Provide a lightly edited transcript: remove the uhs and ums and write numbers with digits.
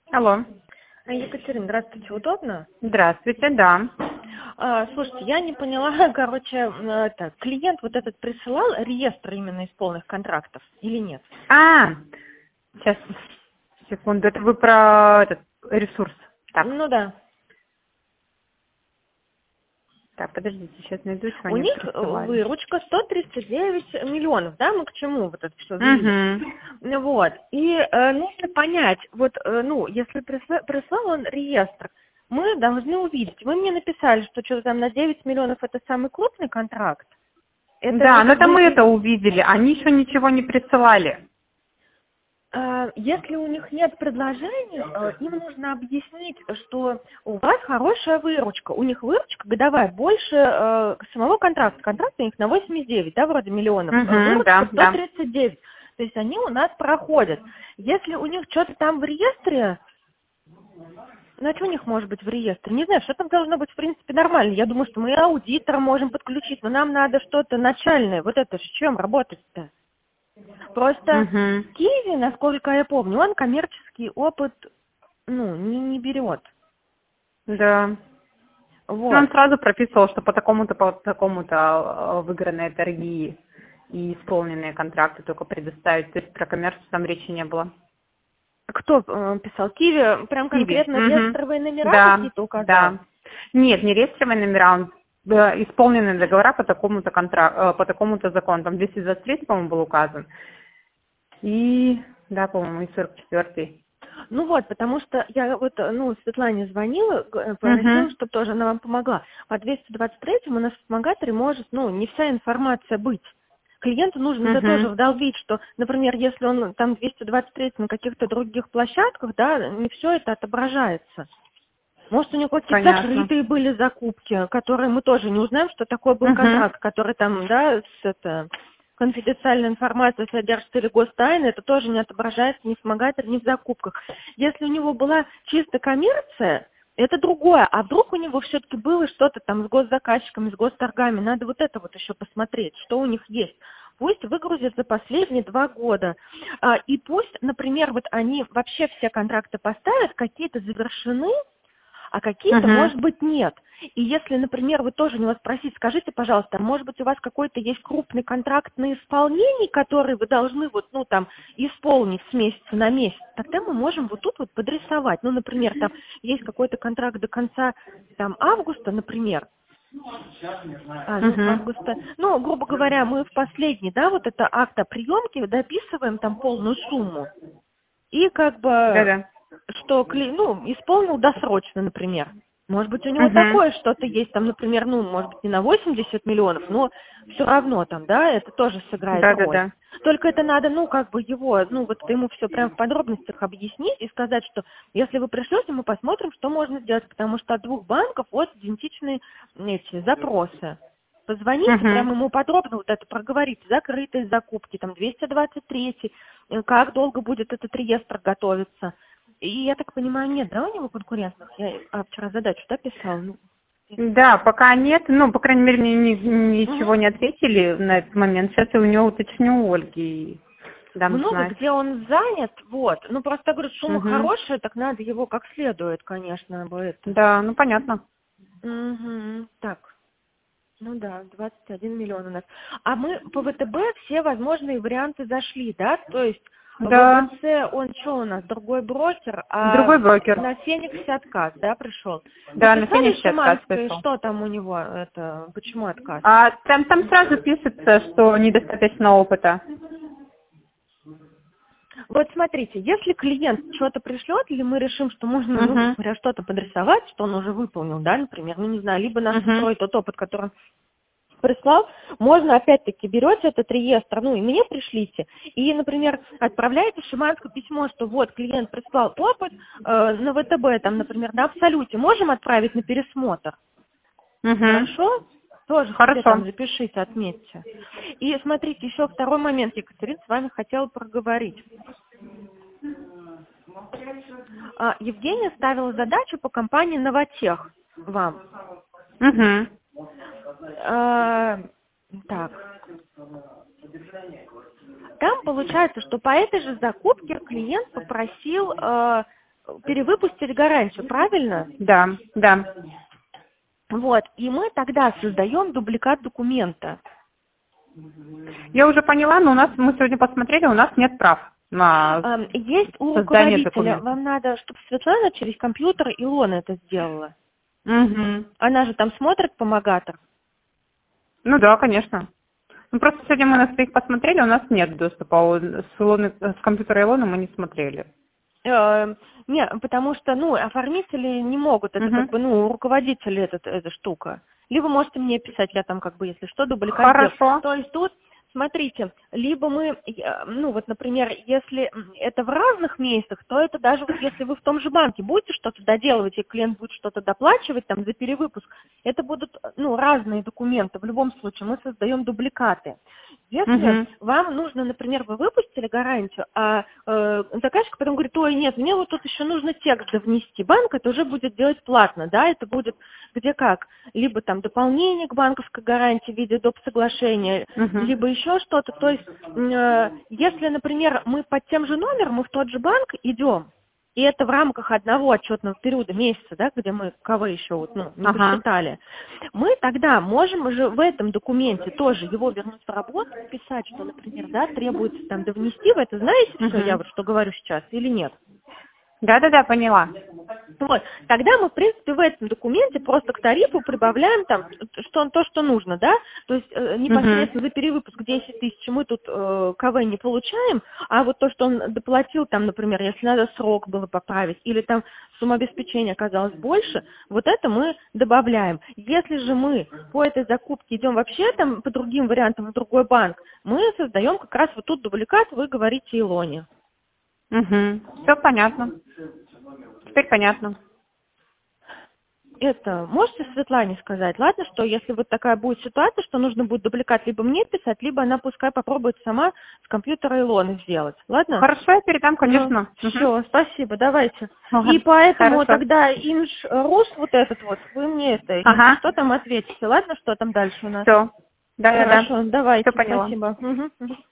Алло. Екатерина, здравствуйте, удобно? Здравствуйте, да. Слушайте, я не поняла, короче, клиент вот этот присылал реестр именно из полных контрактов или нет? Сейчас, секунду, это вы про этот ресурс. Ну да. Так, подождите, сейчас найду, что У они них присылали. выручка 139 миллионов, да, мы к чему вот это все вели? Вот, и нужно понять, вот, если прислал он реестр, мы должны увидеть. Вы мне написали, что что-то там на 9 миллионов это самый крупный контракт. Это Да, же но как это бы мы это увидели, они еще ничего не присылали. Если у них нет предложений, им нужно объяснить, что у вас хорошая выручка. У них выручка годовая больше самого контракта. Контракт у них на 89, да, вроде миллионов. Выручка Да. 139. То есть они у нас проходят. Если у них что-то там в реестре, ну, что у них может быть в реестре? Не знаю, что там должно быть, в принципе, нормально. Я думаю, что мы и аудитора можем подключить, но нам надо что-то начальное. Вот это с чем работать-то? Просто Киви, насколько я помню, он коммерческий опыт, не берет. Да. Ну, Вот. он сразу прописывал, что по такому-то выигранные торги и исполненные контракты только предоставить. То есть про коммерцию там речи не было. Кто писал? Киви прям Киви. конкретно реестровые номера Да, какие-то указал? да. Нет, не реестровые номера, он исполненные договора по такому-то по такому-то закону. Там 223, по-моему, был указан. И, да, по-моему, и 44-й. Ну вот, потому что я вот, Светлане звонила, просила, чтобы тоже она вам помогла. По 223-му у нас в вспомогаторе может, не вся информация быть. Клиенту нужно это тоже вдолбить, что, например, если он там 223 на каких-то других площадках, да, не все это отображается. Может, у него какие-то Понятно. закрытые были закупки, которые мы тоже не узнаем, что такое был контракт, который там, да, конфиденциальная информация содержится или гостайна, это тоже не отображается ни в вспомогателье, ни в закупках. Если у него была чисто коммерция, это другое. А вдруг у него все-таки было что-то там с госзаказчиками, с госторгами, надо вот это вот еще посмотреть, что у них есть. Пусть выгрузят за последние 2 года. И пусть, например, вот они вообще все контракты поставят, какие-то завершены, а какие-то, может быть, нет. И если, например, вы тоже у него спросите, скажите, пожалуйста, а может быть, у вас какой-то есть крупный контракт на исполнение, который вы должны исполнить с месяца на месяц, тогда мы можем вот тут вот подрисовать. Ну, например, там есть какой-то контракт до конца августа, например, августа. Грубо говоря, мы в последний, да, вот это акт о приемке дописываем там полную сумму. И как бы Да-да. что исполнил досрочно, например. Может быть, у него такое что-то есть, там, например, может быть, не на 80 миллионов, но все равно там, да, это тоже сыграет роль. Да-да-да. Только это надо, ему все прям в подробностях объяснить и сказать, что если вы пришлете, мы посмотрим, что можно сделать, потому что от 2 банков идентичные эти запросы. Позвоните, прям ему подробно вот это проговорите, закрытые закупки, там 223, как долго будет этот реестр готовиться. И я так понимаю, нет, да, у него конкурентных? Я вчера задачу, да, писала? Да, пока нет. По крайней мере, мне ничего не ответили на этот момент. Сейчас я у него уточню у Ольги и дам Много, знать. где он занят, вот. Просто, говорю, сумма хорошая, так надо его как следует, конечно, будет. Да, понятно. Так. 21 миллион у нас. А мы по ВТБ все возможные варианты зашли, да? То есть Да. ВБЦ, он что у нас, другой брокер, а Другой брокер. на Фениксе отказ, да, пришел? Да, на Написали Фениксе отказ Шиманской, пришел. что там у него, почему отказ? Там сразу пишется, что недостаточно опыта. Вот смотрите, если клиент что-то пришлет, или мы решим, что можно, что-то подрисовать, что он уже выполнил, да, например, не знаю, либо нас устроит тот опыт, который он прислал, можно опять-таки берете этот реестр, и мне пришлите, и, например, отправляете в Шиманское письмо, что вот клиент прислал опыт на ВТБ, там, например, на Абсолюте, можем отправить на пересмотр? Хорошо? Тоже себе там Хорошо. запишите, отметьте. И смотрите, еще второй момент, Екатерина, с вами хотела проговорить. Евгения ставила задачу по компании «Новотех» вам. Так. Там получается, что по этой же закупке клиент попросил перевыпустили гарантию, правильно? Да, да. Вот, и мы тогда создаем дубликат документа. Я уже поняла, но мы сегодня посмотрели, у нас нет прав на Есть у создание руководителя, документа. вам надо, чтобы Светлана через компьютер Илона это сделала. Угу. Она же там смотрит помогатор. Ну да, конечно. Ну просто сегодня мы на своих посмотрели, у нас нет доступа. С компьютера Илона мы не смотрели. Не, потому что, оформители не могут, это как бы, руководители эта штука. Либо можете мне писать, я там как бы, если что, дубликат Хорошо. делаю. То есть тут, смотрите, либо мы, вот, например, если это в разных местах, то это даже вот если вы в том же банке будете что-то доделывать, и клиент будет что-то доплачивать там за перевыпуск, это будут, разные документы. В любом случае мы создаем дубликаты. Если вам нужно, например, вы выпустили гарантию, а заказчик потом говорит, ой, нет, мне вот тут еще нужно текст внести, банк это уже будет делать платно, да, это будет где как, либо там дополнение к банковской гарантии в виде доп. Соглашения, либо еще что-то, то есть если, например, мы под тем же номером, мы в тот же банк идем, и это в рамках одного отчетного периода, месяца, да, где мы КВ еще не посчитали, мы тогда можем уже в этом документе тоже его вернуть в работу, писать, что, например, да, требуется там довнести, вы это знаете, все, я вот что говорю сейчас, или нет? Да, поняла. Вот. Тогда мы, в принципе, в этом документе просто к тарифу прибавляем там то, что нужно, да, то есть непосредственно за перевыпуск 10 тысяч мы тут КВ не получаем, а вот то, что он доплатил, там, например, если надо срок было поправить, или там сумма обеспечения оказалась больше, вот это мы добавляем. Если же мы по этой закупке идем вообще там по другим вариантам в другой банк, мы создаем как раз вот тут дубликат, вы говорите Илоне. Все понятно. Теперь понятно. Это можете Светлане сказать, ладно, что если вот такая будет ситуация, что нужно будет дубликат либо мне писать, либо она пускай попробует сама с компьютера Илоны сделать, ладно? Хорошо, я передам, конечно. Все, спасибо, давайте. И поэтому тогда Инж.Рус вот этот вот, вы мне это, что там ответите, ладно, что там дальше у нас? Все. Да. Хорошо, давайте, Все поняла. спасибо.